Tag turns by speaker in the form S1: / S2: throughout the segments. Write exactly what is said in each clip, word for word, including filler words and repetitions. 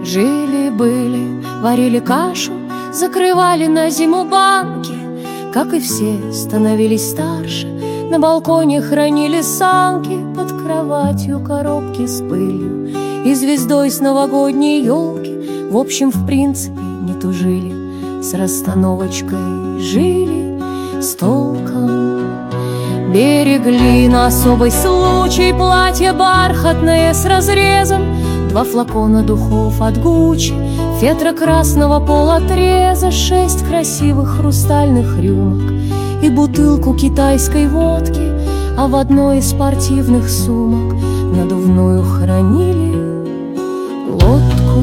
S1: Жили-были, варили кашу, закрывали на зиму банки. Как и все, становились старше, на балконе хранили санки, под кроватью коробки с пылью и звездой с новогодней елки. В общем, в принципе, не тужили, с расстановочкой жили с толком. Берегли на особый случай платье бархатное с разрезом, два флакона духов от Гуччи, фетра красного полотреза, шесть красивых хрустальных рюмок и бутылку китайской водки, а в одной из спортивных сумок надувную хранили лодку.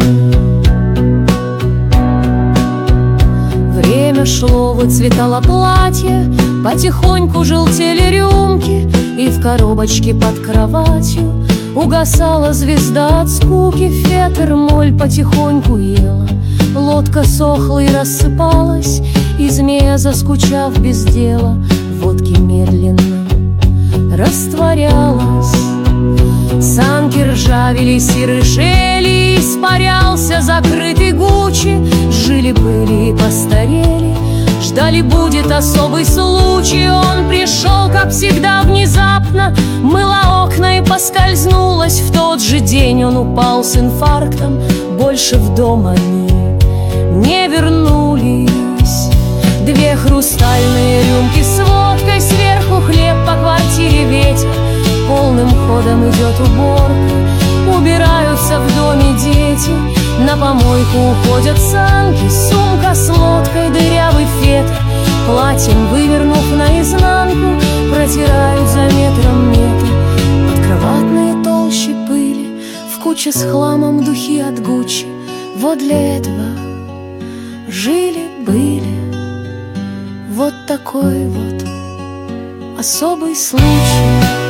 S1: Время шло, выцветало платье, потихоньку желтели рюмки, и в коробочке под кроватью угасала звезда от скуки. Фетр моль потихоньку ела, лодка сохла и рассыпалась, и змея, заскучав без дела, в водке медленно растворялась. Санки ржавелись и рыжели, испарялся закрытый Гуччи. Жили-были и постарели, ждали, будет особый случай. Он пришел, как всегда, внезапно, мыла окна и поскользнулась. В тот же день он упал с инфарктом, больше в дом они не вернулись. Две хрустальные рюмки с водкой, сверху хлеб, по квартире ветер, полным ходом идет уборка. Убираются в доме дети, на помойку уходят санки, сумка с лодкой, дырявый фетр, платьем вывернув наизнанку, протирают за метром метр подкроватные толщи пыли, в куче с хламом духи от Гуччи. Вот для этого жили-были. Вот такой вот особый случай.